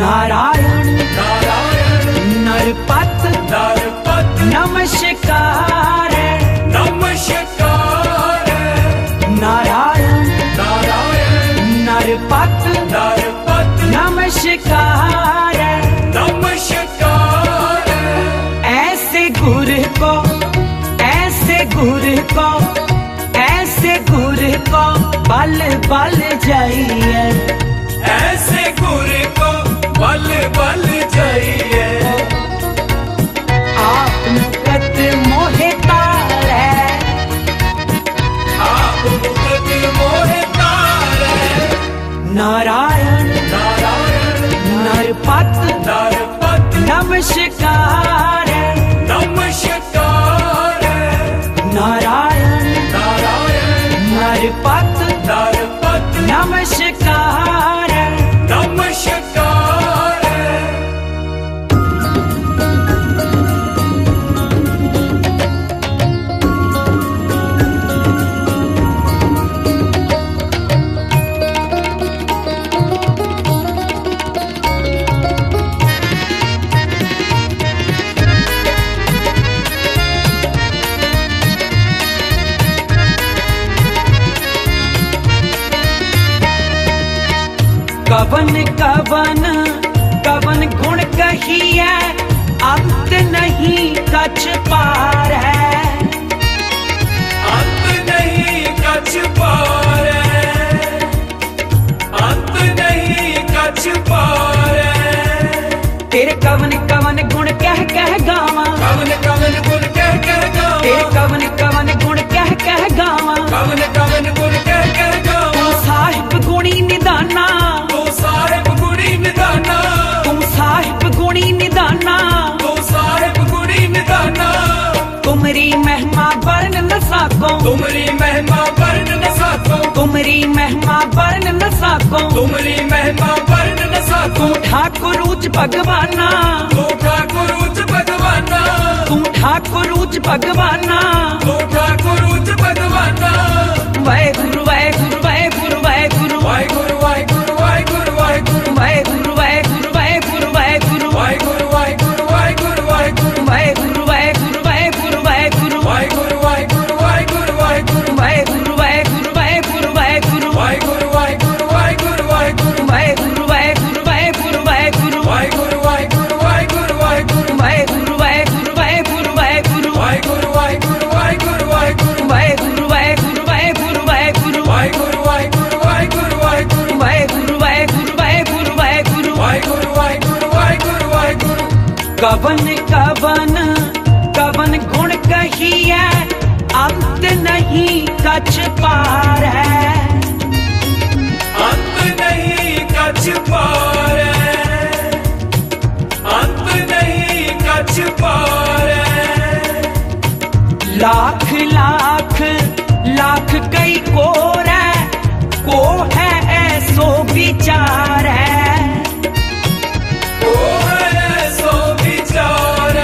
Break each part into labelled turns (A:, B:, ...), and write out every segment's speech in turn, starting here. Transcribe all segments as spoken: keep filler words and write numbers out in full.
A: नारायण
B: नारायण
A: नरपत
B: नरपत
A: नमस्कार
B: नमस्कार
A: नारायण
B: नारायण
A: नरपत
B: नरपत
A: नमस्कार
B: नमस्कार
A: ऐसे गुरु को ऐसे गुरु को ऐसे गुरु को बल बल जाइए
B: ऐसे गुरु को बल बल जाइए
A: आप मुकत मोहे तारे
B: आप मुकत मोहे तारे
A: नारायण
B: नारायण
A: नरपत
B: नरपत
A: नमस्कार
B: नमस्कार
A: नारायण
B: नारायण
A: नरपत
B: नरपत
A: नमस्कार
B: नमस्कार
A: कवन कवन कवन गुण कहिए अंत नहीं कछ पार है
B: अंत नहीं कछ पार अंत नहीं कछ पार
A: तेरे कवन कवन गुण कह कह गावा
B: कवन कवन गुण कह कह गावा
A: तेरे कवन कवन गुण कह कह गावा
B: कवन कवन गुण कह कह गावा
A: तू साहिब गुणी निदाना
B: तू साहिब गुणी निदाना
A: तू साहिब गुणी निदाना
B: तू साहिब गुणी निदाना
A: तुमरी महिमा वर्ण न साको
B: तुमरी महिमा वर्ण न साको
A: तुमरी महिमा वर्ण न साको
B: तुमरी महिमा वर्ण न साको
A: तू ठाकुर उच भगवाना
B: तू ठाकुर उच्च भगवाना
A: तू ठाकुर उच भगवाना
B: तू ठाकुर उच्च भगवाना
A: वाहेगुरु वाहेगुरु वाहेगुरु वाहेगुरु
B: वाहिगुरु वाहिगुरु वाहिगुरु वाहिगुरु
A: वाहेगुरु वाहेगुरु वाहेगुरु वाहेगुरु
B: वाहिगुरु वाहिगुरु वाहिगुरु वाहिगुरु
A: वाहेगुरु वाहेगुरु वाहेगुरु वाहेगुरु
B: वाहिगुरु वाहिगुरु वाहिगुरु वाहिगुरु
A: वाहेगुरु वाहेगुरु वाहेगुरु वाहेगुरु
B: वाहिगुरु वाहिगुरु वाहिगुरु वाहिगुरु
A: वाहेगुरु वाहेगुरु वाहेगुरु वाहेगुरु
B: वाहिगुरु वाहिगुरु वाहिगुरु वाहिगुरु
A: वाहेगुरु वाहेगुरु वाहेगुरु वाहेगुरु
B: वाहिगुरु वाहिगुरु वाहिगुरु वाहिगुरु
A: वाहेगुरु वाहेगुरु वाहेगुरु वाहेगुरु
B: वाहिगुरु वाहिगुरु वाहिगुरु वाहिगुरु
A: वाहेगुरु वाहेगुरु वाहेगुरु वाहेगुरु
B: वाहिगुरु वाहिगुरु वाहिगुरु वाहिगुरु
A: कवन कवन कवन गुण कहिए अंत नहीं कछ पार है
B: अंत नहीं कछ पार अंत नहीं कछ पार
A: लाख लाख लाख कई को रे को है ऐसो विचार है
B: ओ है सो विचार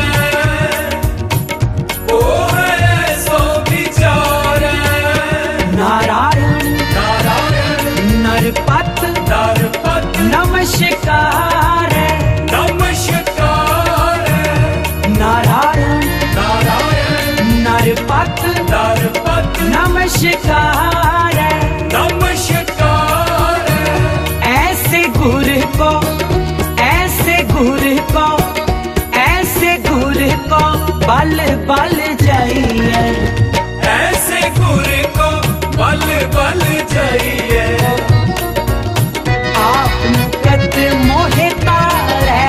B: ओ है सो विचार
A: नारायण
B: नारायण
A: नरपत
B: नरपत
A: नमस्कार
B: नमस्कार
A: नारायण
B: नारायण
A: नरपत
B: नरपत
A: नमस्कार
B: नमस्कार
A: ऐसे गुरु को ऐसे गुरु को ऐसे गुरु को बल बल जाइए
B: ऐसे गुरु को बल बल जाइए
A: आप मुकत मोहे तारे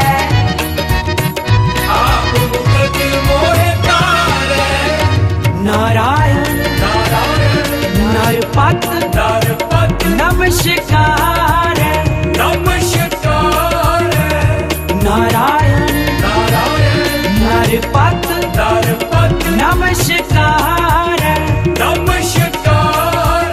B: आप मुकत मोहे तारे
A: नारायण
B: नारायण
A: नरपत
B: नरपत
A: नमस्कार
B: नमस्कार
A: नारायण
B: नारायण
A: नरपत
B: नरपत
A: नमस्कार
B: नमस्कार